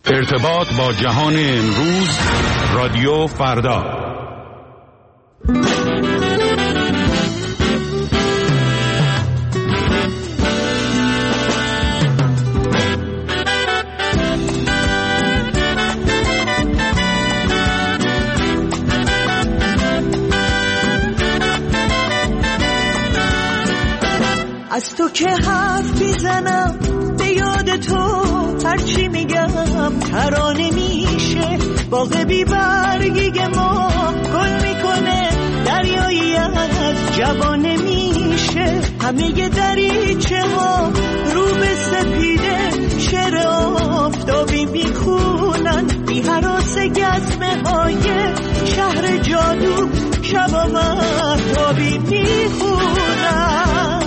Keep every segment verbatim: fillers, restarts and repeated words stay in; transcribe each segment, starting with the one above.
ارتباط با جهان امروز، رادیو فردا. از تو که حرف میزنم به یاد تو، هرچی میگم ترانه میشه. باغ بی برگی ما گل میکنه، دریایی از جوانه میشه. همه دریچه ها رو به سپیده، شعر آفتابی میخونن. بی هراس گزمه های شهر جادو، شبا مهتابی میخونن.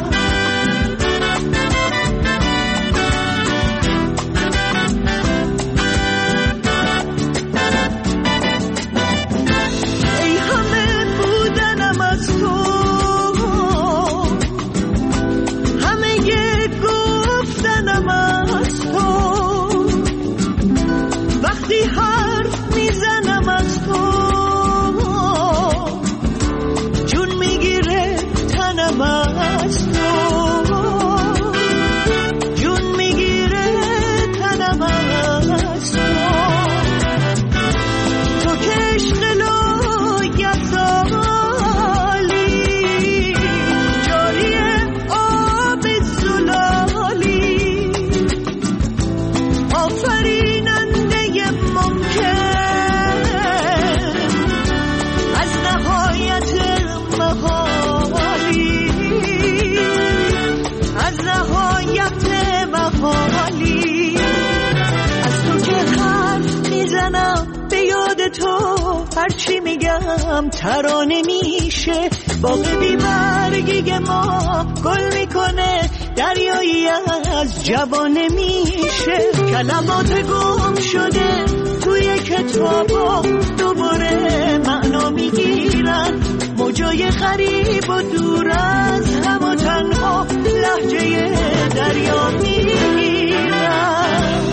هرچی میگم ترانه میشه. باغ بی برگی ما گل میکنه، دریایی از جوانه میشه. کلمات گم شده توی کتابا دوباره معنا میگیرن. موجای غریب و دور از هم و تنها لهجه دریا میگیرن.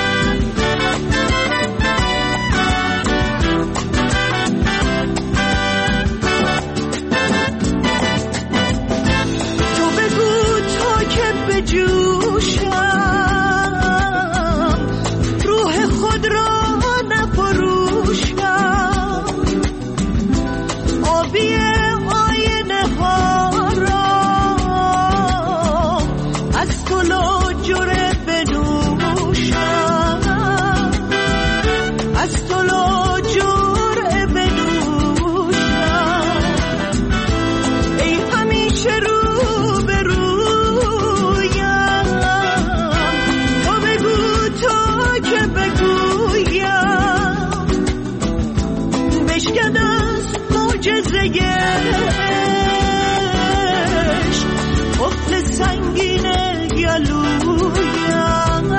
جوشم روح خود را نفروشم، آبی آینه ها را از تو لاجره بنوشم، از تو لاجره بنوشم. ای همیشه رو به رو معجزه‌اش، قفل سنگین گلویم،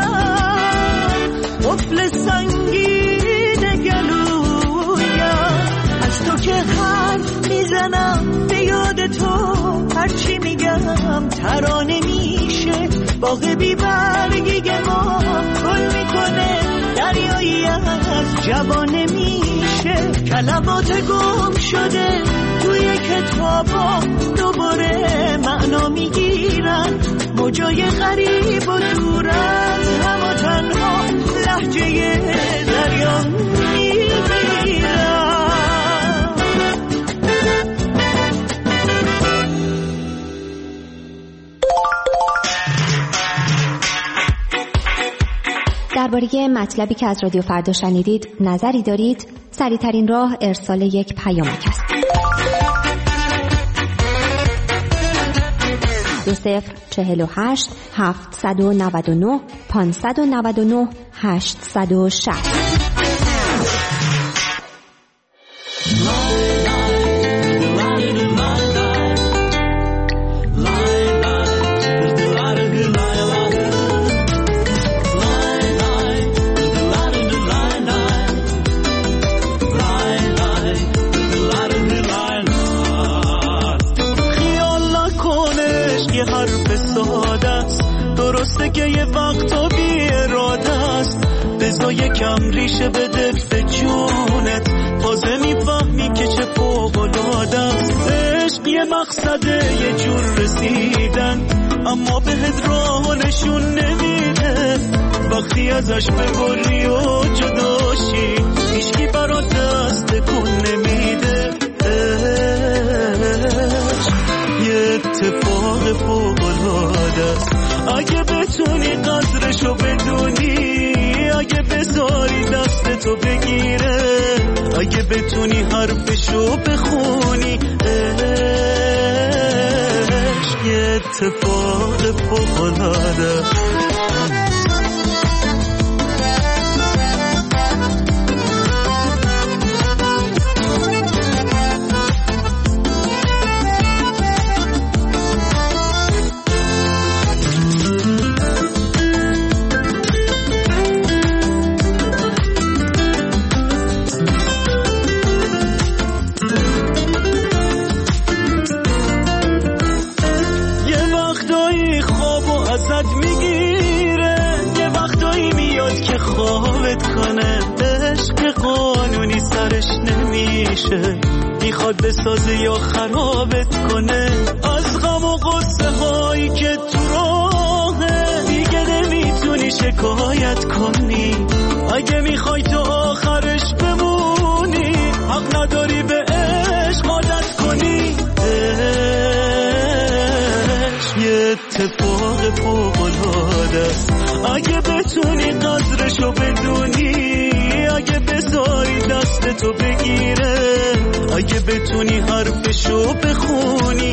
قفل سنگین گلویم. از تو که حرف میزنم به یاد تو، هرچی میگم ترانه میشه. باغ بی برگی ما گل میکنه، دریایی از جوانه میشه. کلمات گم شده توی کتابا دوباره معنا میگیرن. موجای غریب و دور از هم و تنها لهجه دریا میگیرن. درباره مطلبی که از رادیو فردا شنیدید نظری دارید؟ سریع‌ترین راه ارسال یک پیامک است. دو صفر چهل و هشت هفتصد و نود و نه پانصد و نود و نه هشتصد و شصت. درسته که یه وقتا بی اراده است، بذار یک میزنم ریشه بده به جونت، تازه میفهمی که چه فوق‌العاده است. عشق یه مقصده یه جور رسیدن، اما بهت راه نشون نمیده. وقتی ازش ببری و جداشی هیچکی برات دست تکون نمیده. یه اتفاق فوق‌العاده است اگه بتونی قدرشو بدونی، اگه بذاری دستتو بگیره، اگه بتونی حرفشو بخونی. عشق یه اتفاق فوق‌العاده است. میخواد بسازه یا خرابت کنه. از غم و غصه هایی که تو راهه دیگه نمیتونی شکایت کنی. اگه میخوای تو آخرش بمونی، حق نداری به عشق عادت کنی. عشق یه اتفاق فوق‌العاده است اگه بتونی قدرشو بدونی، اگه بذاری دستتو بگیره، اگه بتونی حرفشو بخونی.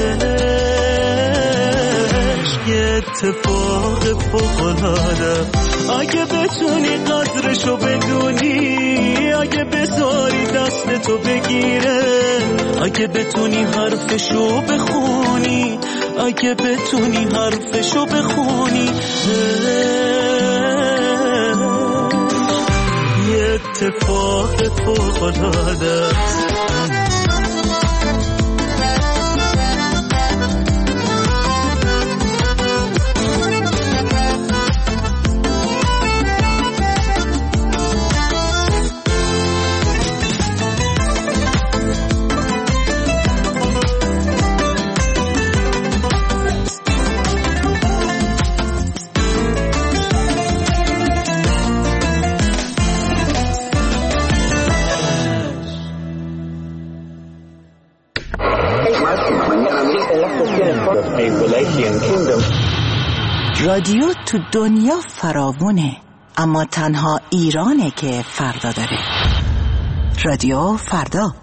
عشق یه اتفاق فوق‌العاده اگه بتونی قدرشو بدونی، اگه بذاری دستتو بگیره، اگه بتونی حرفشو بخونی، اگه بتونی حرفشو بخونی. یه اتفاق فوق‌العاده است. رادیو تو دنیا فراوونه، اما تنها ایرانه که فردا داره. رادیو فردا.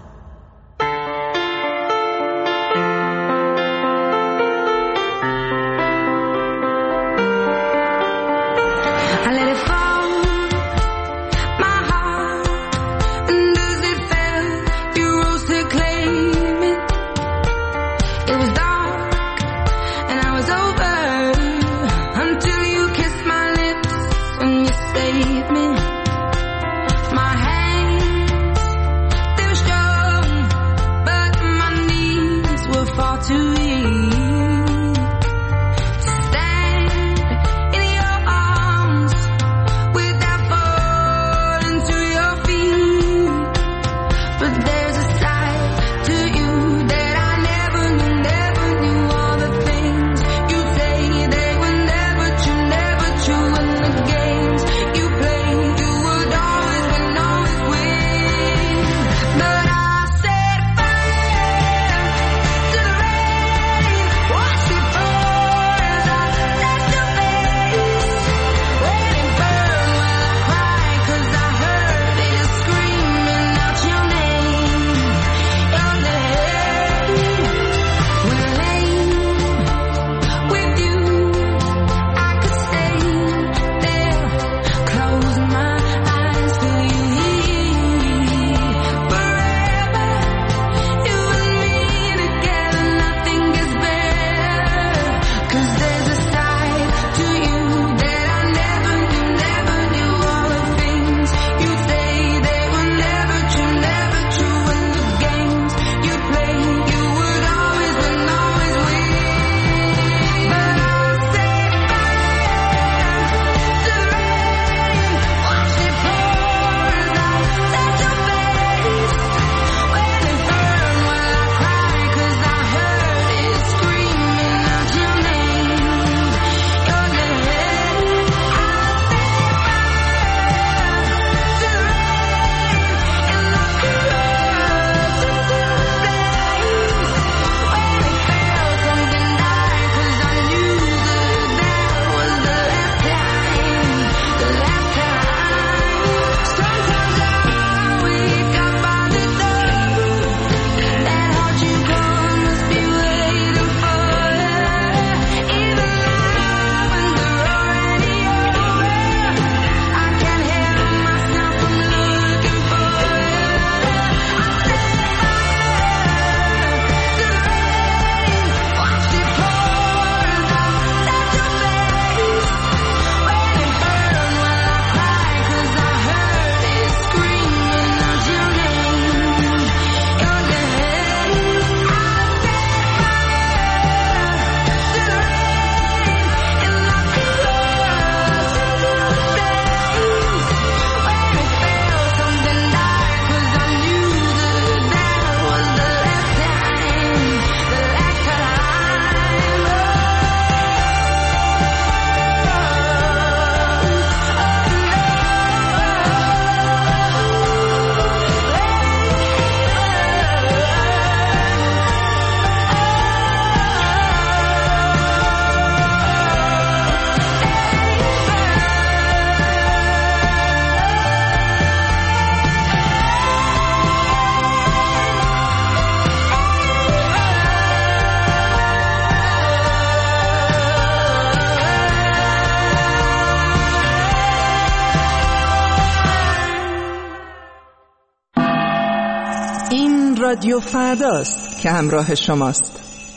رادیو فرداست که همراه شماست.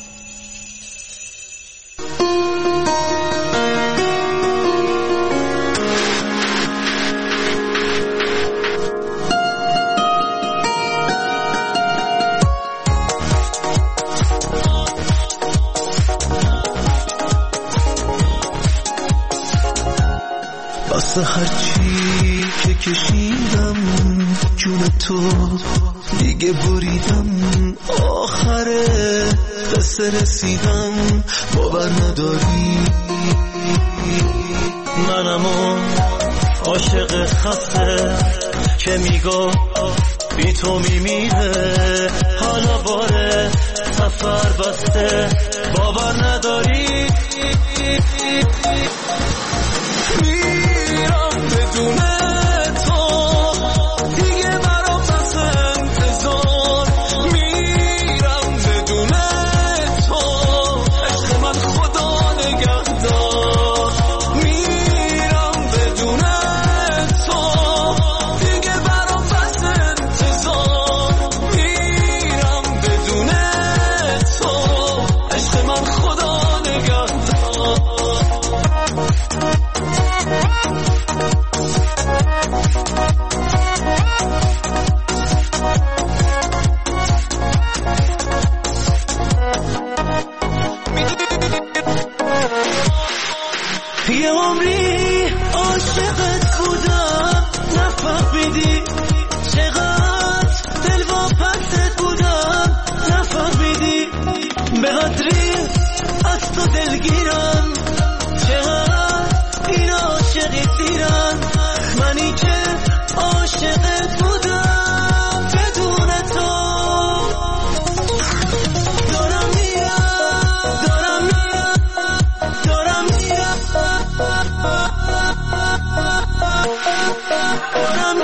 واسه هرچی که کشیدم جون تو دیگه بریدم، آخره قصه رسیدم باور نداری. منم عاشق خسته که میگو بی تو میمیره، حالا باره سفر بسته باور نداری. میرم بدون تو دیگه برام بس انتظار، میرم بدون تو عشق من خدا نگهدار. میرم بدون تو دیگه برام بس انتظار، میرم بدون تو عشق من خدا نگهدار. یه عمری عاشقت بودم نفهمیدی، چقدر دل واپست بودم نفهمیدی، به قدری از تو دلگیرم، چقدر این عاشقی سیرم، منی که عاشقت بودم بدون تو. دارم میرم دارم میرم دارم میرم دارم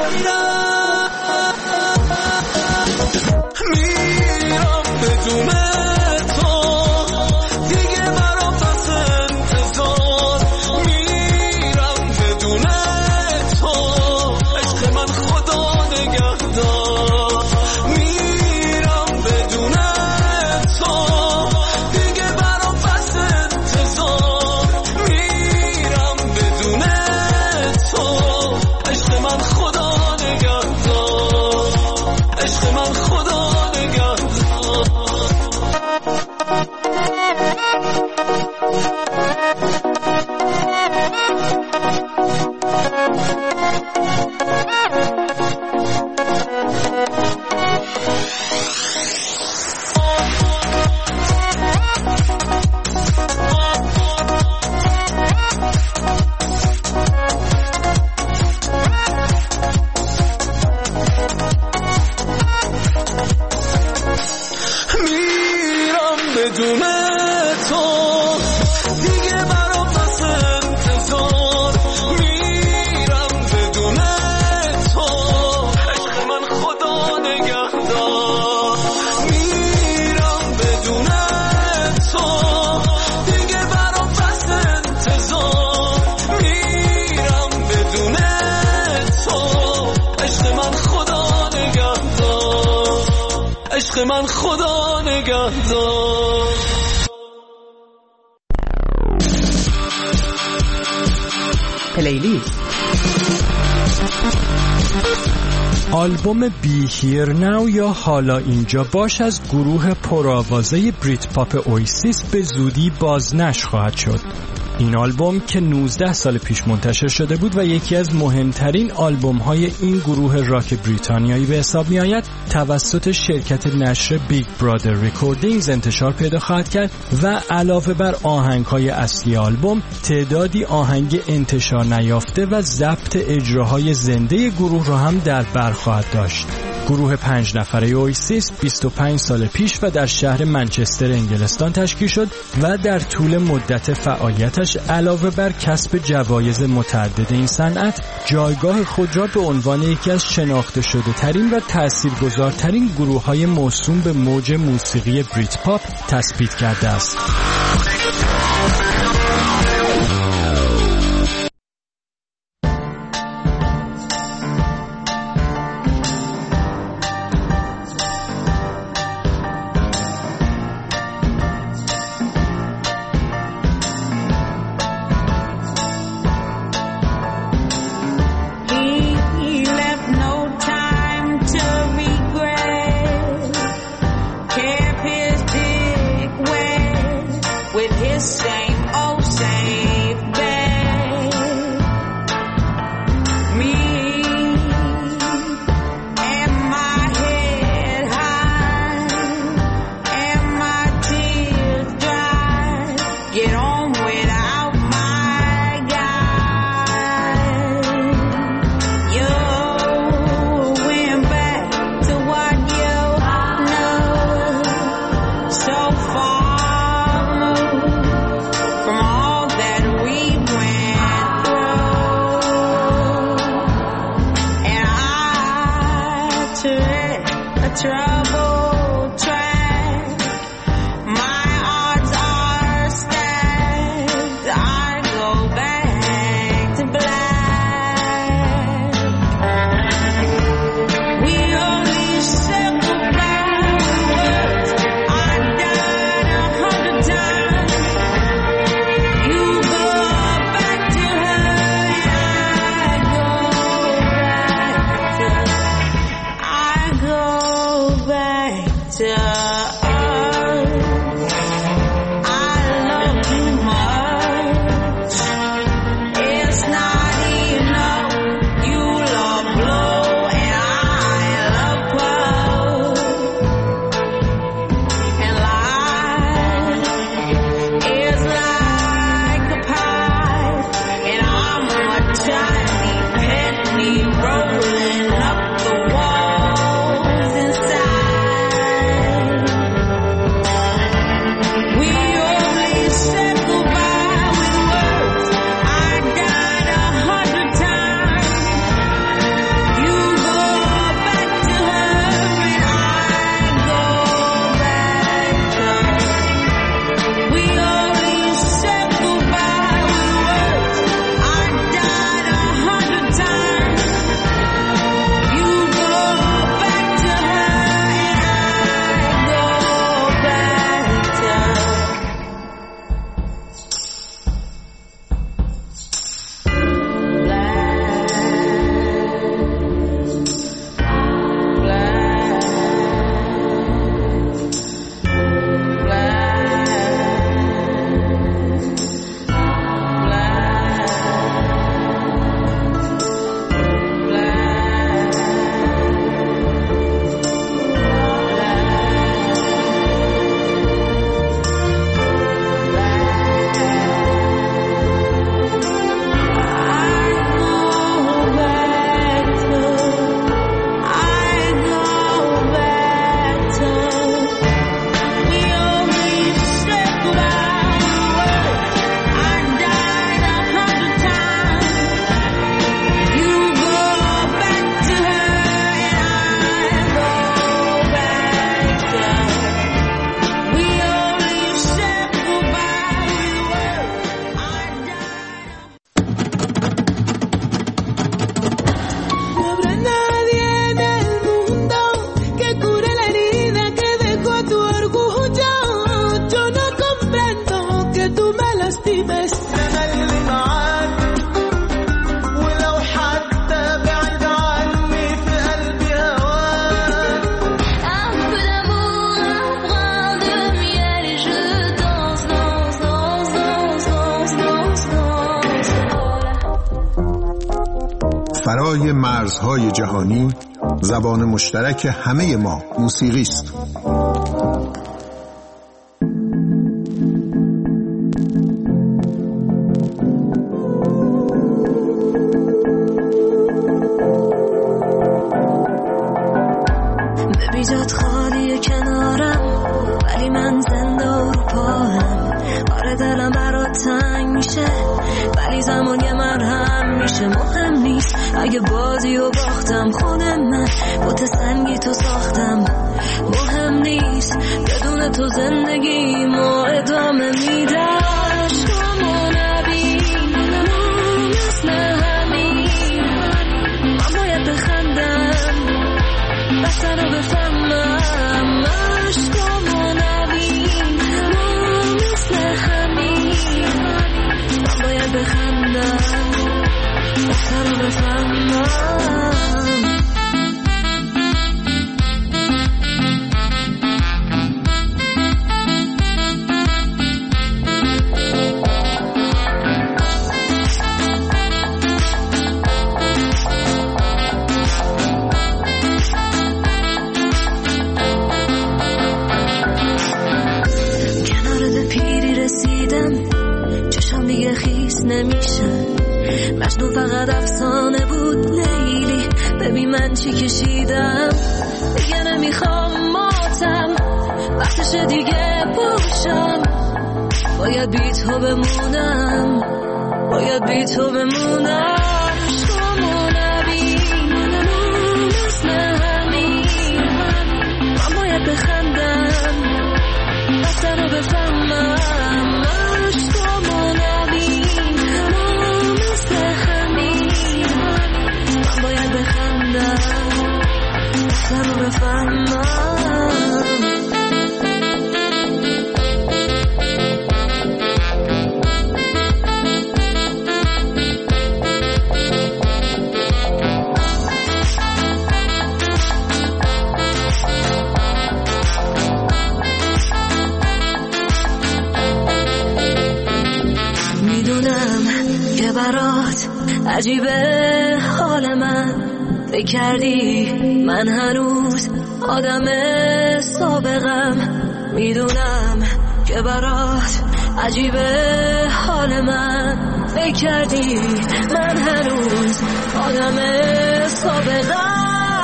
میرم میرم بدون تو دیگه برام بس انتظار، میرم بدون تو عشق من خدا نگهدار. میرم بدون تو دیگه برام بس انتظار، میرم بدون تو عشق من خدا نگهدار، عشق من خدا نگهدار. میرم بدون تو دیگه برام بس انتظار، میرم بدون تو عشق من خدا نگهدار. میرم بدون تو دیگه برام بس انتظار، میرم بدون تو عشق من خدا نگهدار، عشق من خدا نگهدار. پلیلیست آلبوم بی هیر ناو یا حالا اینجا باش از گروه پرآوازه بریت پاپ اویسیس به زودی بازنشر خواهد شد. این آلبوم که نوزده سال پیش منتشر شده بود و یکی از مهمترین آلبوم‌های این گروه راک بریتانیایی به حساب می‌آید، توسط شرکت نشر بیگ برادر ریکوردینگز انتشار پیدا خواهد کرد و علاوه بر آهنگ‌های اصلی آلبوم، تعدادی آهنگ انتشار نیافته و ضبط اجراهای زنده گروه را هم در بر خواهد داشت. گروه پنج نفره اویسیس بیست و پنج سال پیش و در شهر منچستر انگلستان تشکیل شد و در طول مدت فعالیتش علاوه بر کسب جوایز متعدد این صنعت، جایگاه خود را به عنوان یکی از شناخته شده ترین و تاثیرگذارترین گروه های موسوم به موج موسیقی بریت پاپ تثبیت کرده است. troubled track. My odds are stacked. I go back to black. We only said goodbye with words. I died a hundred times. You go back to her and I go back to I go back to us. I love you much. It's not enough. You love blow and I love puff. And life is like a pie, and I'm a tiny penny rolling up the walls inside. We only said goodbye with words. I died a hundred times. You go back to her and I go back to her. We only said goodbye with words. I died a hundred times. You go back to her and I go back to her. فرای مرزهای جهانی زبان مشترک همه ما موسیقی است. ببی جات خالیه کنارم، ولی من زنده و رو پاهم. آره دلم برات تنگ میشه، ولی زمان یه مرهم میشه. مهم نیست اگه بازی و باختم، خودم من بوت سنگی تو ساختم. مهم نیست بدون تو زندگی ما ادامه میدم. عشقامو نبین مثل همین، من باید بخندم بستن رو بفهمم. عشقامو نبین مثل همین، من باید بخندم بستن رو بفهمم. نمیشه مجنون فقط افسانه بود لیلی. ببین من چی کشیدم، دیگه نمیخوام ماتم. وقتشه دیگه پوشم، باید بی تو بمونم، باید بی تو بمونم. عشقامو نبین مثل همین، عجیبه حال من، فکر کردی من هنوز آدم سابقم. میدونم که برات عجیبه حال من، فکر کردی من هنوز آدم سابقم.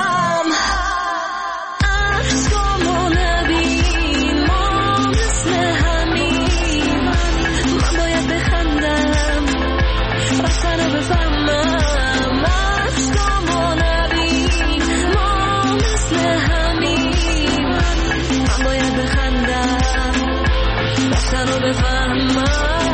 عشقامو نبین ما مثل همین، من باید بخندم رفتن رو بفهمم. عشقامو نبین ما مثل همین، من باید بخندم رفتن رو بفهمم.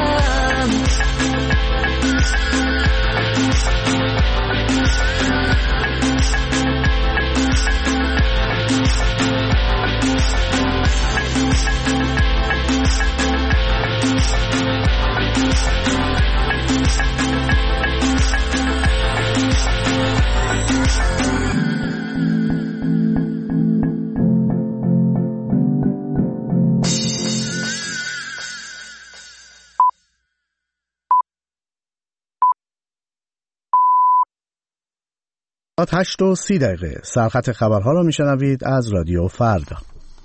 هشت و سی دقیقه سرخط خبرها را میشنوید از رادیو فردا.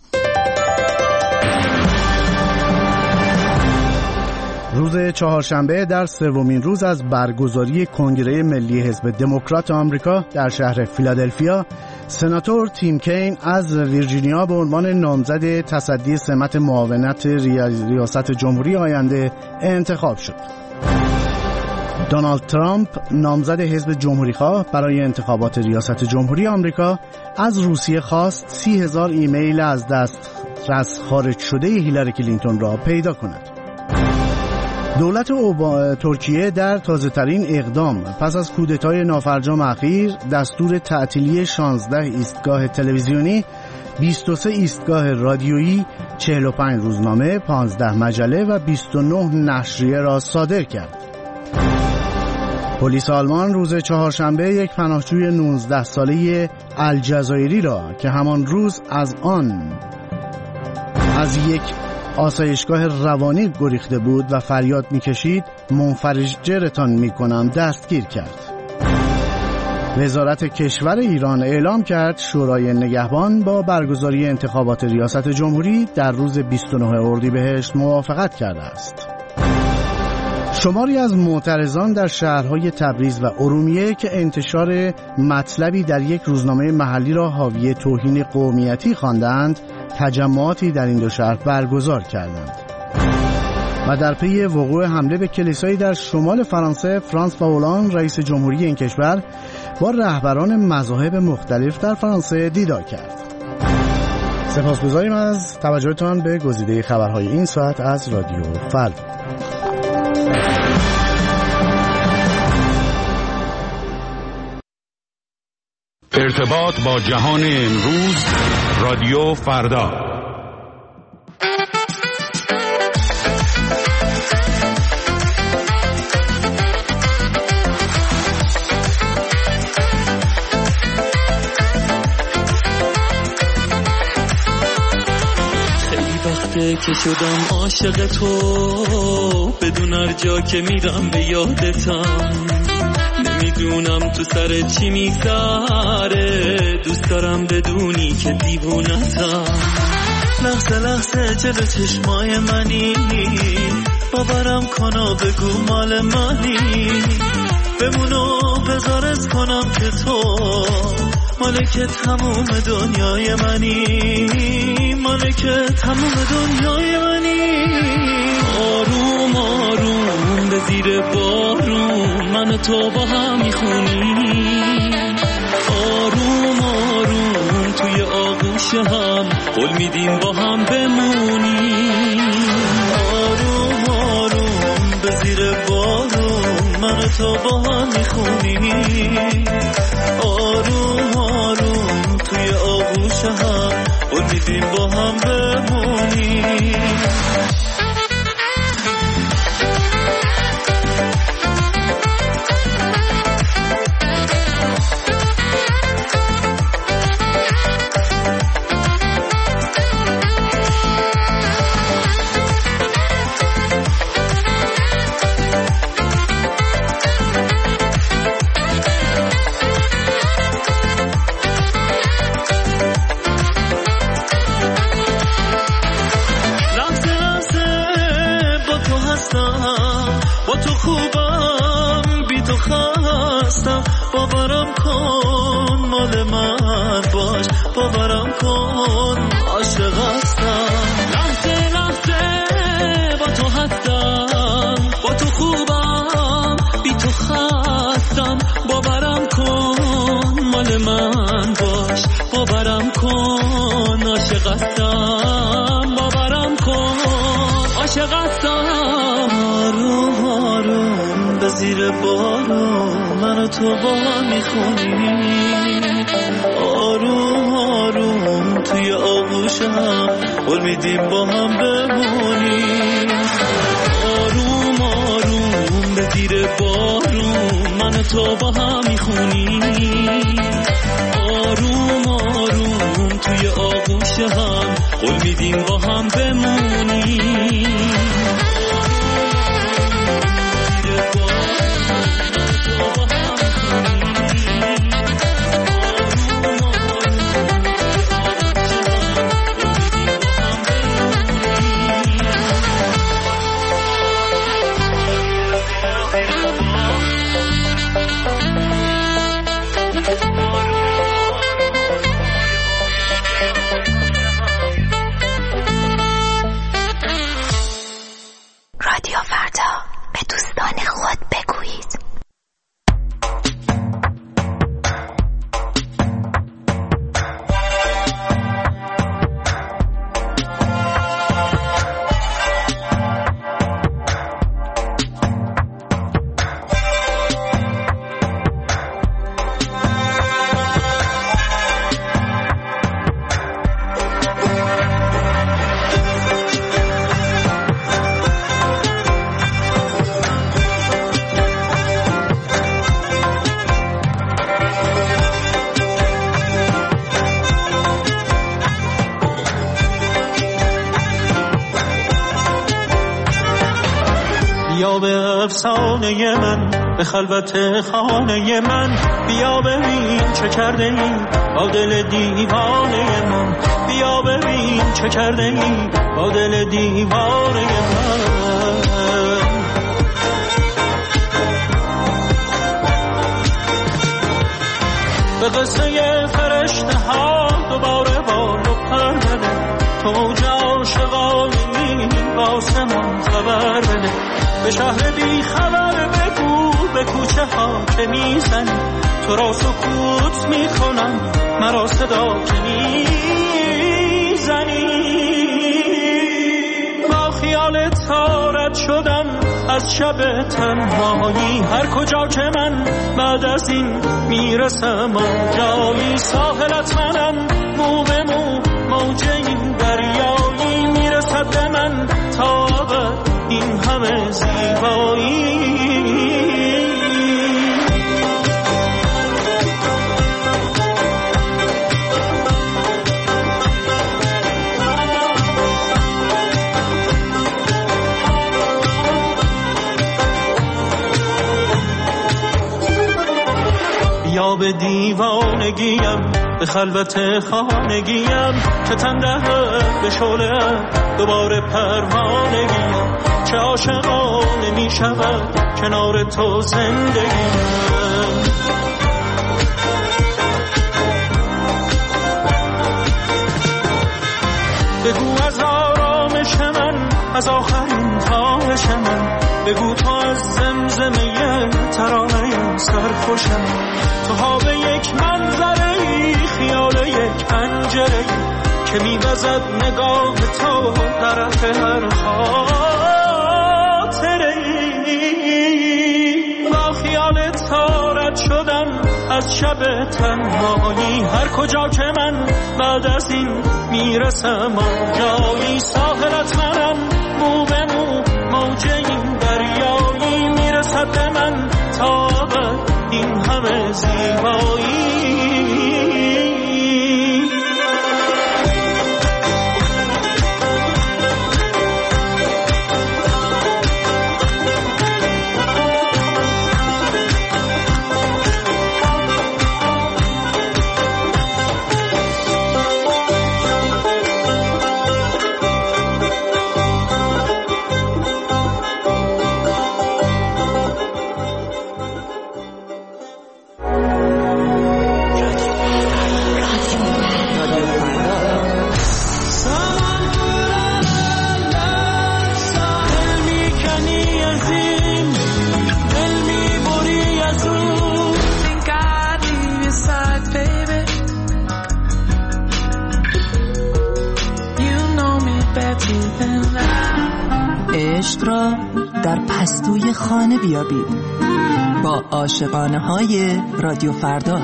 روز چهارشنبه در سومین روز از برگزاری کنگره ملی حزب دموکرات آمریکا در شهر فیلادلفیا، سناتور تیم کین از ویرجینیا به عنوان نامزد تصدی سمت معاونت ریاست جمهوری آینده انتخاب شد. دونالد ترامپ نامزد حزب جمهوری‌خواه برای انتخابات ریاست جمهوری آمریکا از روسیه خواست سی هزار ایمیل از دسترس خارج شده هیلاری کلینتون را پیدا کند. دولت اوبا... ترکیه در تازه‌ترین اقدام پس از کودتای نافرجام اخیر دستور تعطیلی شانزده ایستگاه تلویزیونی، بیست و سه ایستگاه رادیویی، چهل و پنج روزنامه، پانزده مجله و بیست و نه نشریه را صادر کرد. پلیس آلمان روز چهارشنبه یک پناهجوی نوزده ساله الجزایری را که همان روز از آن از یک آسایشگاه روانی گریخته بود و فریاد می‌کشید منفجرتان می‌کنم دستگیر کرد. وزارت کشور ایران اعلام کرد شورای نگهبان با برگزاری انتخابات ریاست جمهوری در روز بیست و نه اردیبهشت موافقت کرده است. شماری از معترضان در شهرهای تبریز و ارومیه که انتشار مطلبی در یک روزنامه محلی را حاوی توهین قومیتی خواندند، تجمعاتی در این دو شهر برگزار کردند. و در پی وقوع حمله به کلیسایی در شمال فرانسه، فرانسوا هولند رئیس جمهوری این کشور با رهبران مذاهب مختلف در فرانسه دیدار کرد. سپاسگزاریم از توجهتان به گزیده خبرهای این ساعت از رادیو فردا. ارتباط با جهان امروز، رادیو فردا. خیلی وقته که شدم عاشق تو، بدون هر جا که میرم به یادتم. نمیدونم تو سر چی میگذره، دوست دارم بدونی که دیوونتم. لحظه لحظه جلو چشمای منی، باورم کن و بگو مال منی. بمونو بذارت کنم که تو مالک تموم دنیای منی، مالک تموم دنیای منی. آروم آروم به زیر بارون من و تو با هم میخونیم. آروم آروم توی آغوش هم قول میدیم با هم بمونیم. آروم آروم به زیر بارون من و تو با هم میخونیم. آروم آروم توی آغوش هم قول میدیم با هم بمونیم. باورم کن مال من باش، باورم کن عاشق هستم. لحظه لحظه با تو هستم، با تو خوبم بی تو خستم. باورم کن مال من باش، باورم کن عاشق هستم. باورم کن عاشق هستم. آروم آروم به زیر بارون منو تو با هم میخونیم، آروم آروم توی آغوش هم قول میدیم با هم بمونیم. آروم آروم به زیر بارون منو تو با هم میخونیم، آروم آروم توی آغوش هم قول میدیم با هم بمونیم. رادیو فردا، به دوستان خود بگویید. بیا به افسانه من، به خلوت خانه من، بیا ببین چه کرده ای با دل دیوانه من. بیا ببین چه کرده ای با دل دیوانه من. به قصه فرشته ها دوباره بالو پر بده، تو موج عاشقانه با آسمان خبر بده. به شهر بی خبر بگو به کوچه ها که میزنی، تو را سکوت میکنم مرا صدا که میزنی. با خیال تارت شدم از شب تنهایی، هر کجا که من بعد از این میرسم آنجایی. ساحلت منم مو به مو موج این دریایی، میرسد به من تا ابد این همه زیبایی. بیا به دیوانگیم، به خلوت خانگیم، که تنده به شعله دوباره پروانگیم. چه عاشقانه می شود کنار تو زندگیم. بگو از آرامش من، از آخرین خواهش من، بگو تو از زمزمه ترانه سرخوشم. تو ها به یک منظره، خیال یک پنجره که می‌وزد نگاه تو طرف هر خاطره. با خیال تارت شدم از شب تنهایی، هر کجا که من بعد از این میرسم آنجایی. ساحلت منم مو به مو موج این دریایی، میرسد به من تا ابد این همه زیبایی. در پستوی خانه بیابید با عاشقانه های رادیو فردا.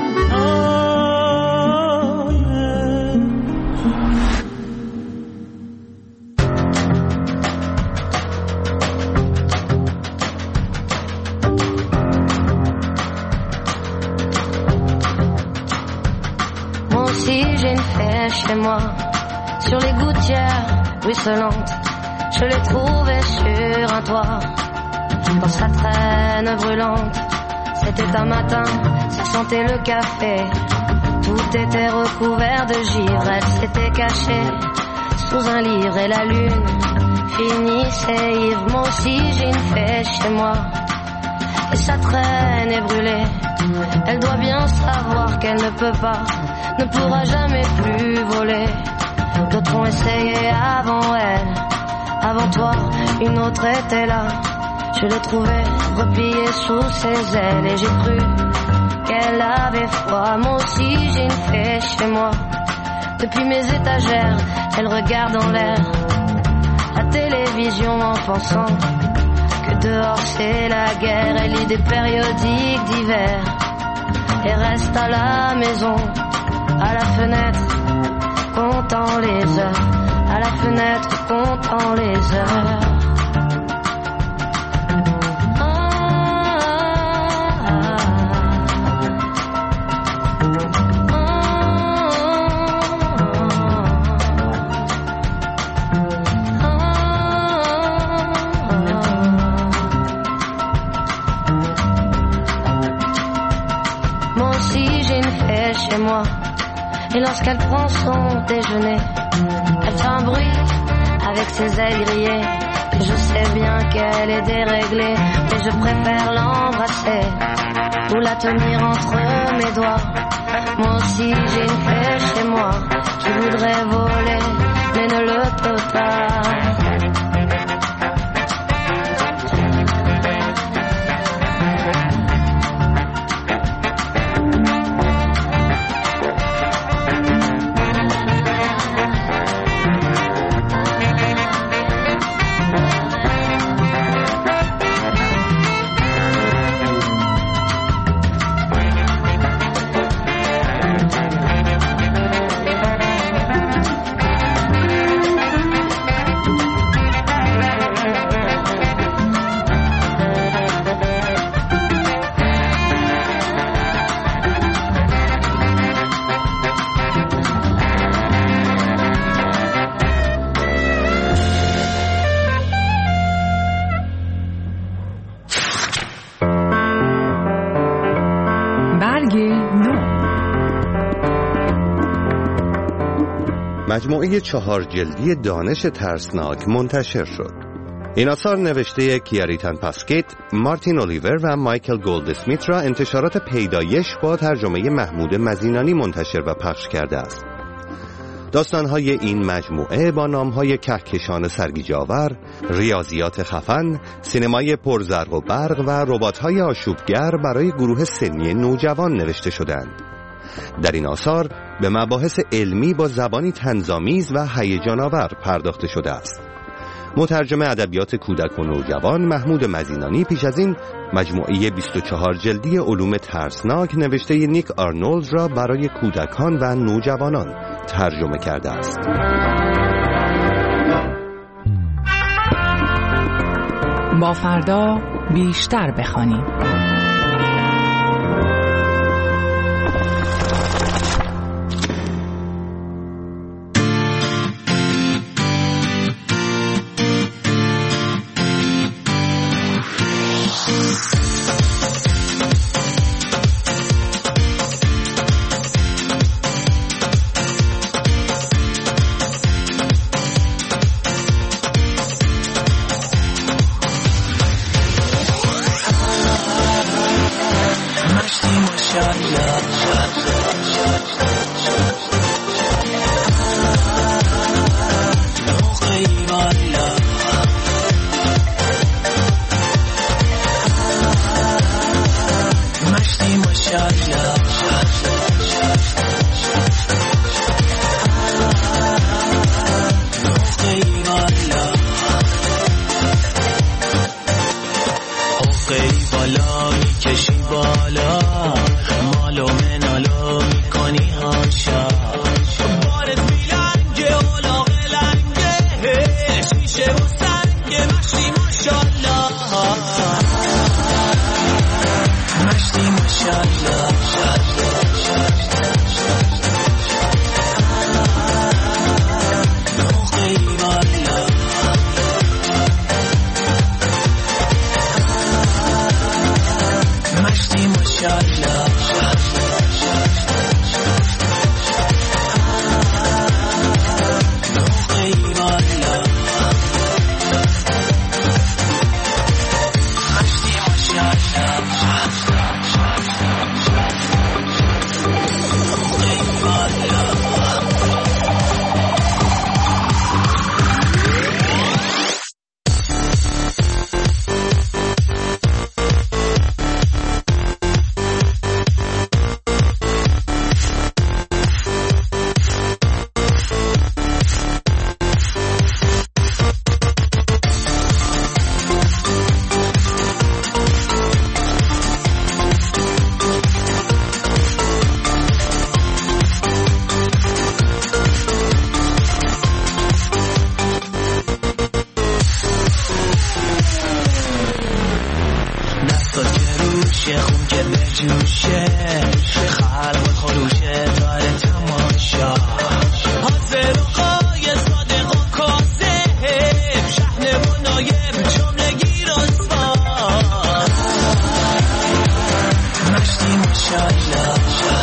Chez moi, sur les gouttières ruisselantes, je l'ai trouvé sur un toit, dans sa traîne brûlante. C'était un matin, ça sentait le café, tout était recouvert de givre. Elle s'était cachée sous un livre et la lune finissait ivre. Moi aussi j'ai une fée chez moi, et sa traîne est brûlée. Elle doit bien savoir qu'elle ne peut pas, ne pourra jamais plus voler. D'autres ont essayé avant elle, avant toi, une autre était là. Je l'ai trouvée repliée sous ses ailes et j'ai cru qu'elle avait froid. Moi aussi j'ai une fée chez moi, depuis mes étagères, elle regarde en l'air la télévision en pensant que dehors c'est la guerre. Elle lit des périodiques d'hiver et reste à la maison, à la fenêtre, comptant les heures, à la fenêtre, comptant les heures. Moi aussi j'ai une fée chez moi, et lorsqu'elle prend son déjeuner, elle fait un bruit avec ses ailes grillées. Et je sais bien qu'elle est déréglée, mais je préfère l'embrasser ou la tenir entre mes doigts. Moi aussi j'ai une fée chez moi qui voudrait voler, mais ne le peut pas. مجموعه چهار جلدی دانش ترسناک منتشر شد. این آثار نوشته کیاریتان پاسکیت، مارتین اولیور و مایکل گولدسمیت را انتشارات پیدایش با ترجمه محمود مزینانی منتشر و پخش کرده است. داستان‌های این مجموعه با نام‌های کهکشان سرگیج‌آور، ریاضیات خفن، سینمای پرزرق و برق و ربات‌های آشوبگر برای گروه سنی نوجوان نوشته شدند. در این آثار به مباحث علمی با زبانی طنزآمیز و هیجان‌آور پرداخته شده است. مترجم ادبیات کودک و نوجوان محمود مزینانی پیش از این مجموعه بیست و چهار جلدی علوم ترسناک نوشته نیک آرنولد را برای کودکان و نوجوانان ترجمه کرده است. با فردا بیشتر بخوانیم. که بجوشه خلق خروشه داره تماشا حاضر و قای صادق و کاذب شحنه و نایب جمله گیر و سوار مشتی ماشالله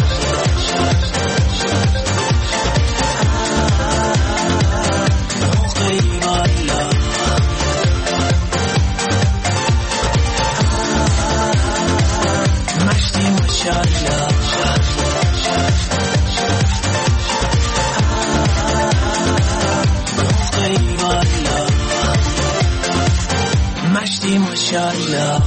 مشتی ماشالله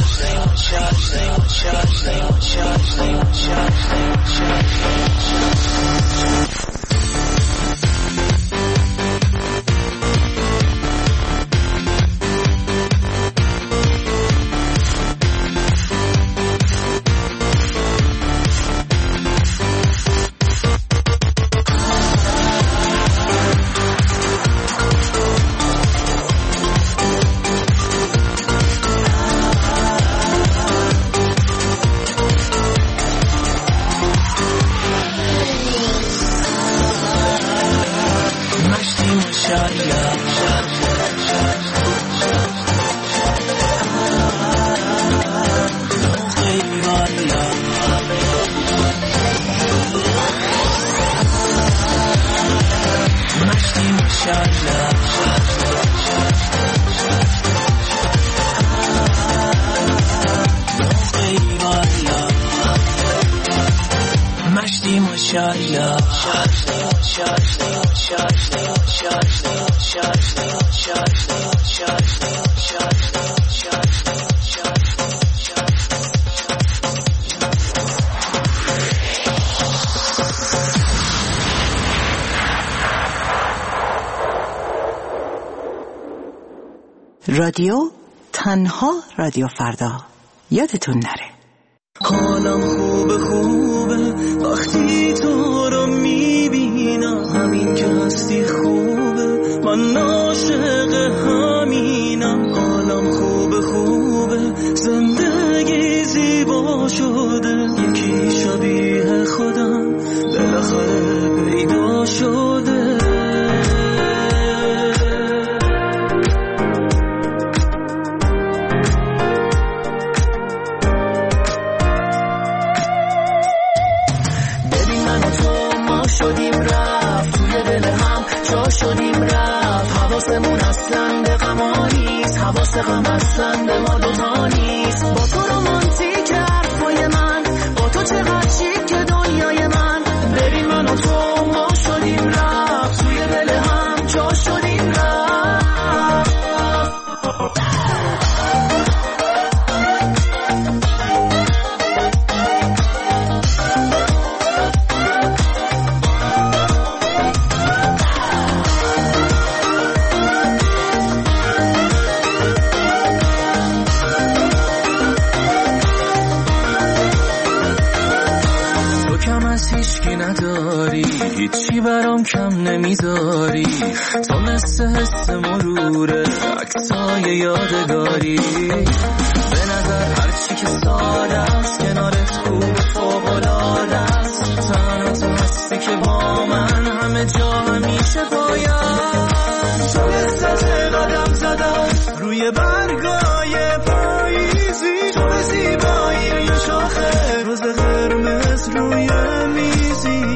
رادیو تنها رادیو فردا یادتون نره. حالم خوبه خوبه وقتی تو رو میبینم همین که هستی خوبه من عاشق همینم حالم خوبه خوبه زندگی زیبا شده یکی شبیه خودم بالاخره پیدا شده شدیم رفت حواسمون اصلا به غما نیست حواس غم اصلا به ما دوتا نیست با تو رومانتیک حرفای من با تو چقدر شیک که دنیای من بریم من و تو ما شدیم رفت توی دل هم جا شدیم رفت هیچی برام کم نمیذاری تو مثل حس مروره عکسای یادگاری به نظر هرچی که ساده است کنارت خوب فوق‌العاده است تنها تو هستی که با من همه جا همیشه پایم تو لذت قدم زدم روی برگای پاییزی تو به زیبایی یه شاخه روز قرمز روی میزی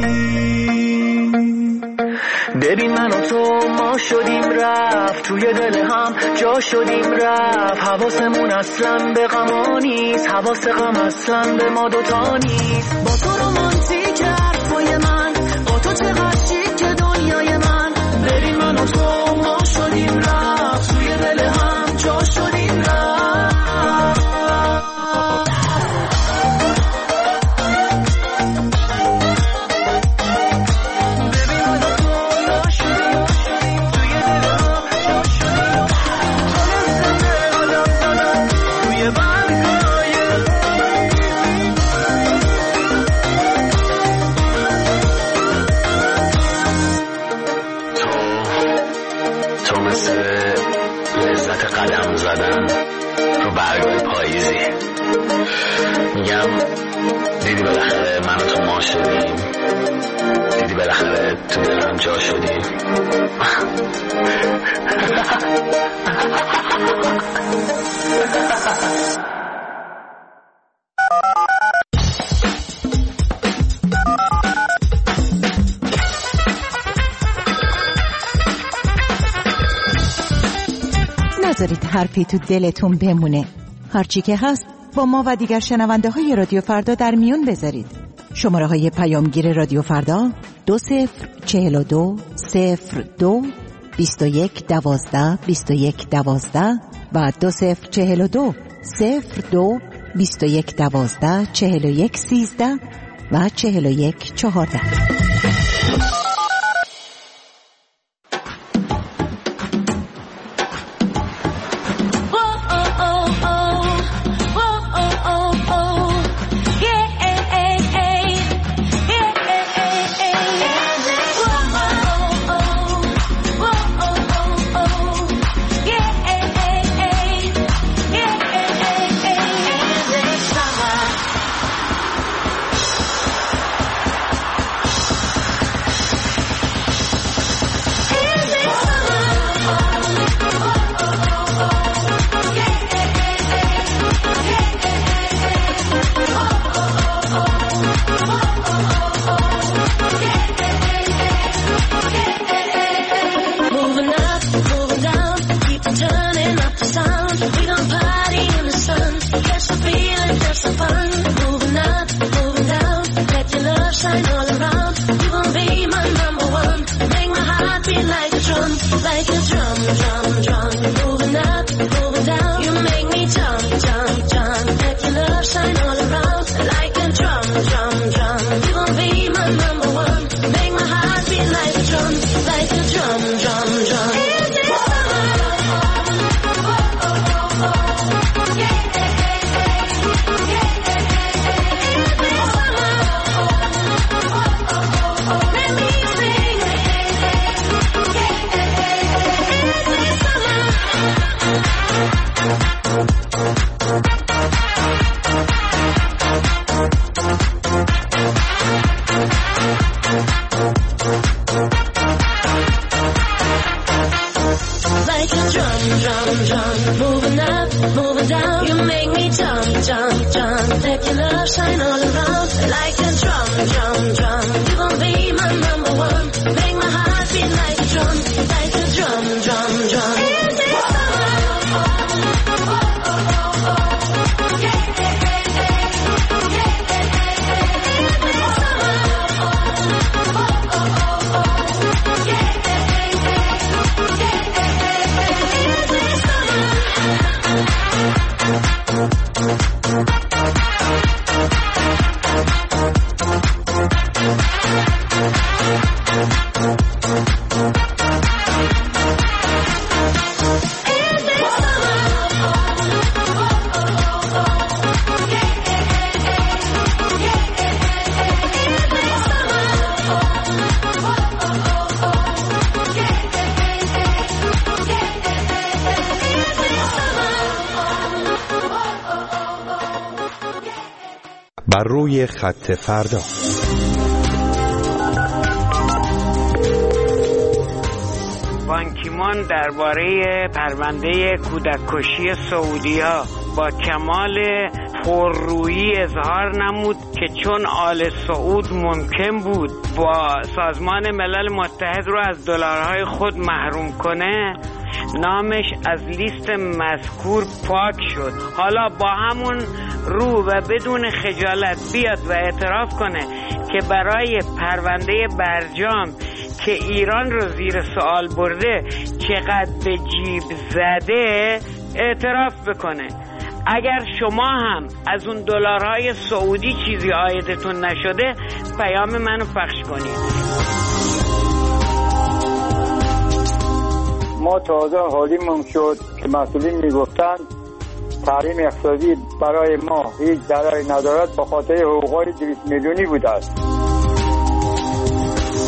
ببین من و تو ما شدیم رفت توی دل هم جا شدیم رفت حواسمون اصلا به غما نیست حواس غم اصلا به ما دوتا نیست با تو رومانتیک حرفای من با تو چقدر شیک که دنیای من ببین من و تو ما شدیم رفت توی دل هم جا شدیم رفت میگم دیدی بالاخره من و تو ما شدیم، دیدی بالاخره تو دلم جا شدیم. نذارید حرفی تو دلتون بمونه. هرچی که هست با ما و دیگر شنونده های رادیو فردا در میون بذارید. شماره های پیامگیر رادیو فردا دو صفر چهل و دو صفر دو بیست و یک دوازده بیست و یک دوازده و دو صفر چهل و دو صفر دو بیست و یک دوازده چهل و یک سیزده و چهل و یک چهارده. بر روی خط فردا. بان کی مون درباره پرونده کودککشی سعودی‌ها با کمال پررویی اظهار نمود که چون آل سعود ممکن بود با سازمان ملل متحد رو از دلارهای خود محروم کنه، نامش از لیست مذکور پاک شد. حالا با همون رو و بدون خجالت بیاد و اعتراف کنه که برای پرونده برجام که ایران رو زیر سوال برده چقدر به جیب زده اعتراف بکنه. اگر شما هم از اون دلارهای سعودی چیزی عایدتون نشده پیام منو پخش کنید. ما تازه حالیمون شد که مسئولین میگفتن تحریم اقتصادی برای ما هیچ ضرری ندارد به خاطر حقوقای دویست میلیونی بوده است.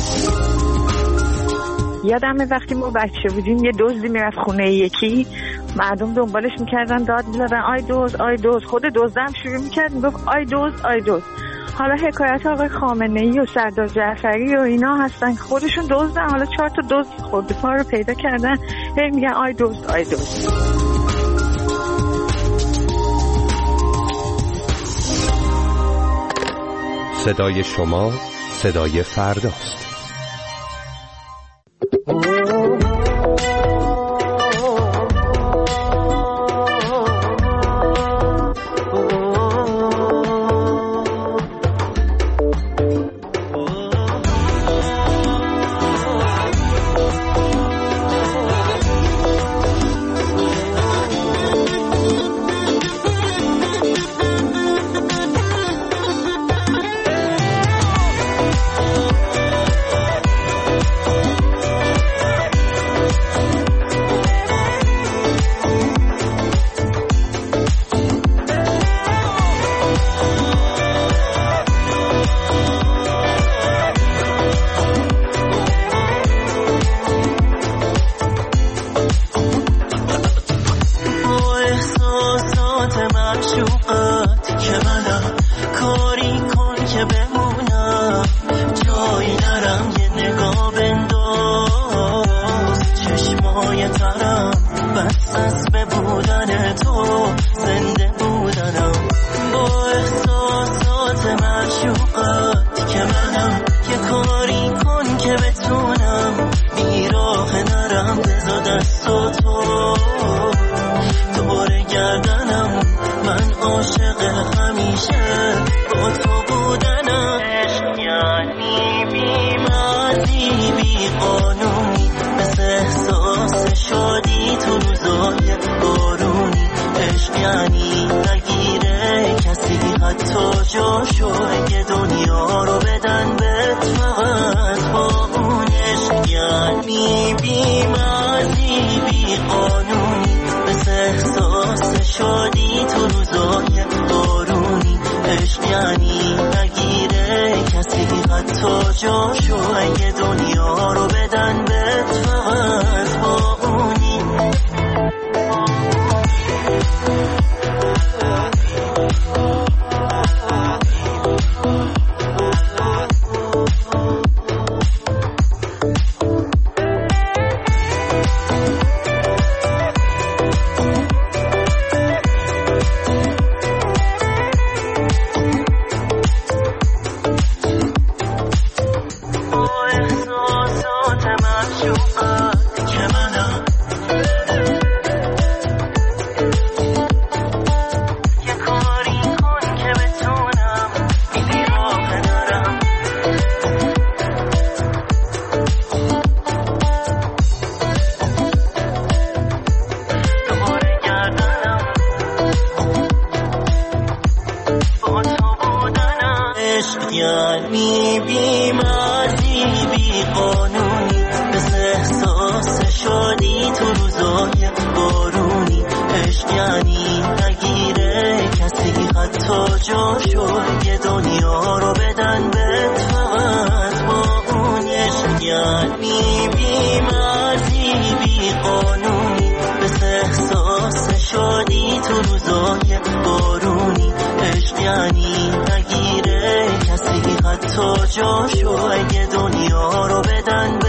یادمه وقتی ما بچه بودیم یه دزدی میرفت خونه یکی، مردم دنبالش میکردن، داد میزدن آی دوز آی دوز. خود دزدم شروع میکرد میگفت آی دوز آی دوز. حالا حکایت آقای خامنه‌ای و سردار جعفری و اینا هستن خودشون دزدن، حالا چهار تا دزد خورده پا رو پیدا کردن هی میگن آی دوز آی دوز. صدای شما صدای فرداست. تو جاشو اگه دنیا رو بدن